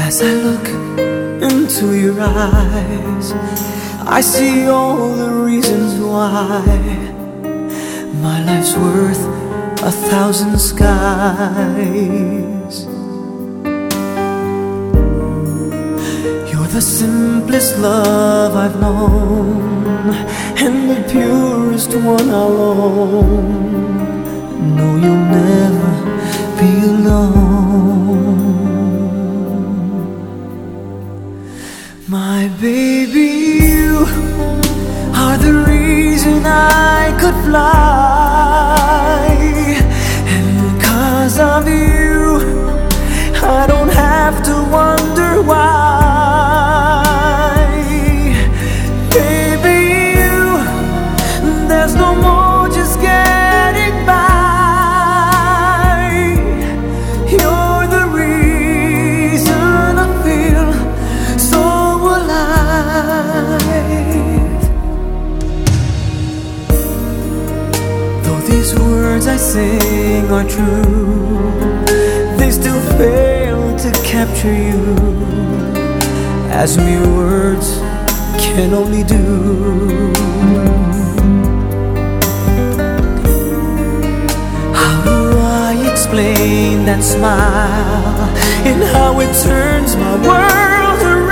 As I look into your eyes, I see all the reasons why my life's worth 1,000 skies. You're the simplest love I've known, and the purest one I'll own. No, you'll never be alone. My baby, you are the reason I could fly, and 'cause of you I don't have to wonder why. Baby, you, there's no more just getting by. You're the reason I feel so alive. Though these words I sing are true, they still fail to capture you, as mere words can only do. How do I explain that smile and how it turns my world around?